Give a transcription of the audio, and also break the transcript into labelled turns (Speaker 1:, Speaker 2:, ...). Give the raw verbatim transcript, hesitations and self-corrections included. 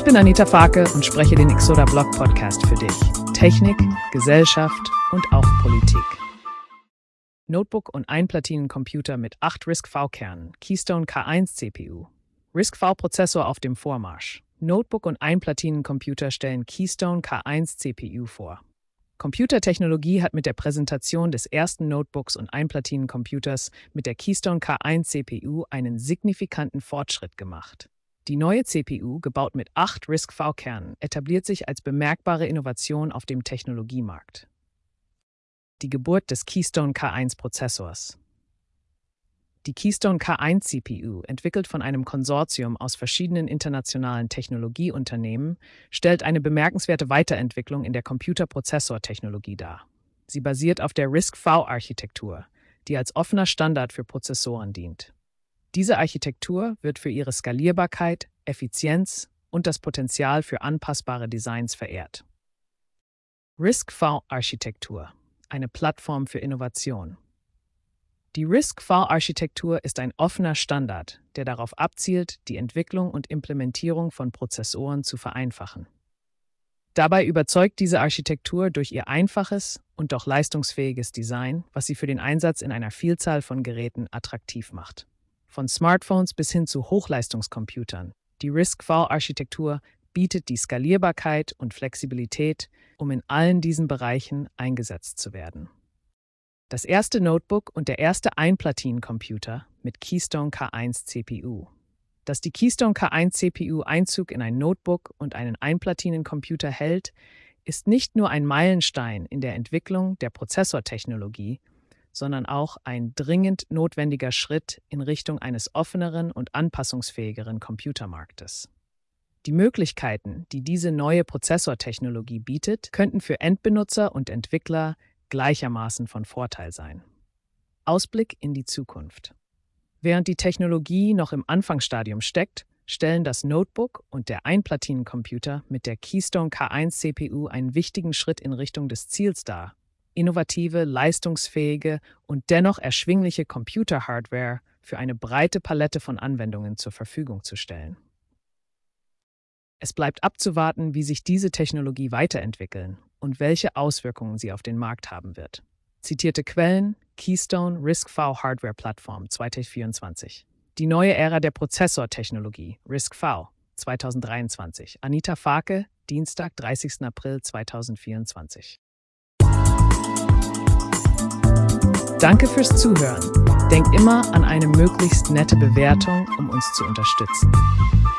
Speaker 1: bin Anita Farke und spreche den Exoda Blog Podcast für dich. Technik, Gesellschaft und auch Politik. Notebook und Einplatinencomputer mit acht RISC-V-Kernen, Keystone K eins C P U. RISC-V-Prozessor auf dem Vormarsch. Notebook und Einplatinencomputer stellen Keystone K eins C P U vor. Computertechnologie hat mit der Präsentation des ersten Notebooks und Einplatinencomputers mit der Keystone K eins C P U einen signifikanten Fortschritt gemacht. Die neue C P U, gebaut mit acht RISC-V-Kernen, etabliert sich als bemerkbare Innovation auf dem Technologiemarkt. Die Geburt des Keystone K eins Prozessors. Die Keystone K eins C P U, entwickelt von einem Konsortium aus verschiedenen internationalen Technologieunternehmen, stellt eine bemerkenswerte Weiterentwicklung in der Computerprozessortechnologie dar. Sie basiert auf der RISC-V-Architektur, die als offener Standard für Prozessoren dient. Diese Architektur wird für ihre Skalierbarkeit, Effizienz und das Potenzial für anpassbare Designs verehrt. RISC-V-Architektur, eine Plattform für Innovation. Die RISC-V-Architektur ist ein offener Standard, der darauf abzielt, die Entwicklung und Implementierung von Prozessoren zu vereinfachen. Dabei überzeugt diese Architektur durch ihr einfaches und doch leistungsfähiges Design, was sie für den Einsatz in einer Vielzahl von Geräten attraktiv macht. Von Smartphones bis hin zu Hochleistungscomputern. Die RISC-V-Architektur bietet die Skalierbarkeit und Flexibilität, um in allen diesen Bereichen eingesetzt zu werden. Das erste Notebook und der erste Einplatinencomputer mit Keystone K eins C P U. Dass die Keystone K eins C P U Einzug in ein Notebook und einen Einplatinencomputer hält, ist nicht nur ein Meilenstein in der Entwicklung der Prozessortechnologie, sondern auch ein dringend notwendiger Schritt in Richtung eines offeneren und anpassungsfähigeren Computermarktes. Die Möglichkeiten, die diese neue Prozessortechnologie bietet, könnten für Endbenutzer und Entwickler gleichermaßen von Vorteil sein. Ausblick in die Zukunft. Während die Technologie noch im Anfangsstadium steckt, stellen das Notebook und der Einplatinencomputer mit der Keystone K eins C P U einen wichtigen Schritt in Richtung des Ziels dar, innovative, leistungsfähige und dennoch erschwingliche Computer-Hardware für eine breite Palette von Anwendungen zur Verfügung zu stellen. Es bleibt abzuwarten, wie sich diese Technologie weiterentwickeln und welche Auswirkungen sie auf den Markt haben wird. Zitierte Quellen: Keystone RISC-V Hardware Plattform zweitausendvierundzwanzig. Die neue Ära der Prozessortechnologie RISC-V zweitausenddreiundzwanzig. Anita Farke, Dienstag, dreißigsten April zweitausendvierundzwanzig. Danke fürs Zuhören. Denk immer an eine möglichst nette Bewertung, um uns zu unterstützen.